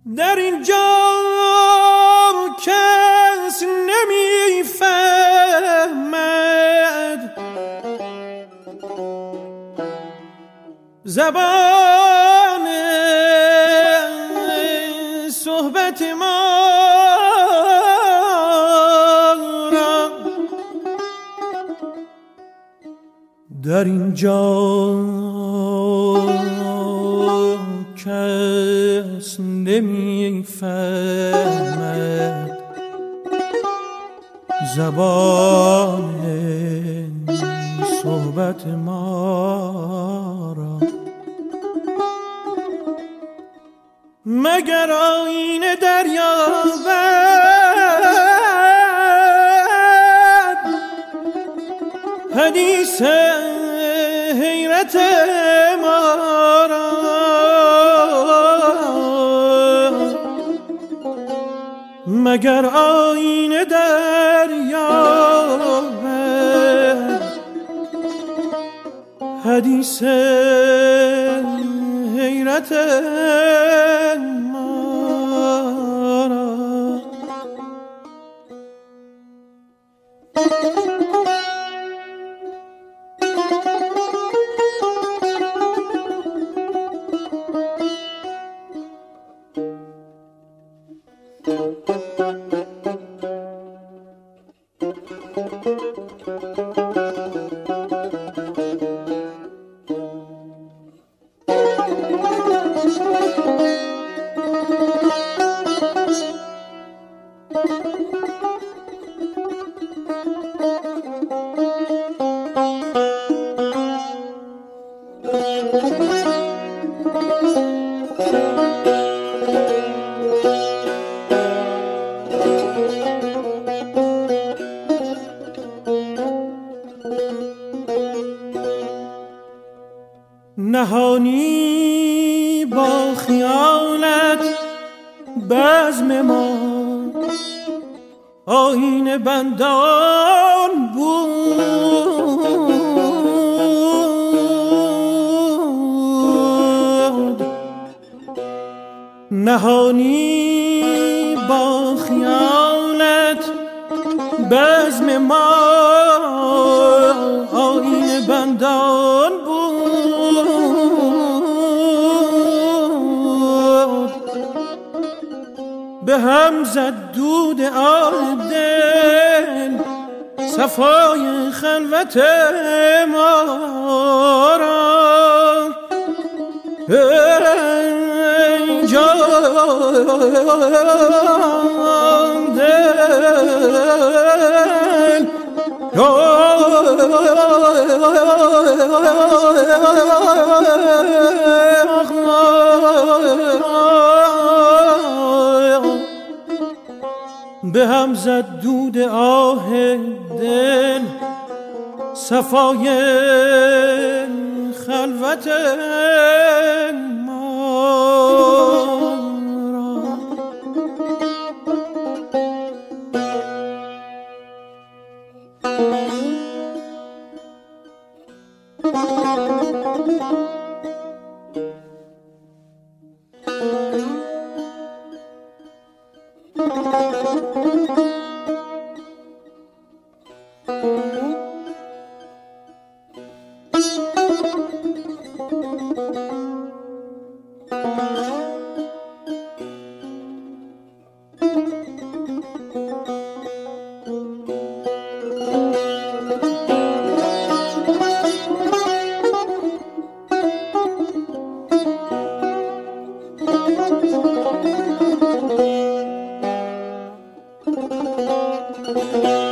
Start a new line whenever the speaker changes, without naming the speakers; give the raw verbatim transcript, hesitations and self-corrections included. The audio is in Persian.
در اینجا کس نمیفهمد زبان صحبت ما را. در اینجا کس نمیفهمد زبان صحبت ما را، مگر آیین دریابد حدیث حیرت ما را. مگر آیین دریابد حدیث حیرت ما را. نهانی با خیالت بزم ما آیین بندان بود. نهانی با خیالت بزم ما آیین بندان بود. به هم زد دود آه دل صفای خلوت ما را. ای جان دل به هم زد دود آه دل صفای خلوت ما را.
Thank you.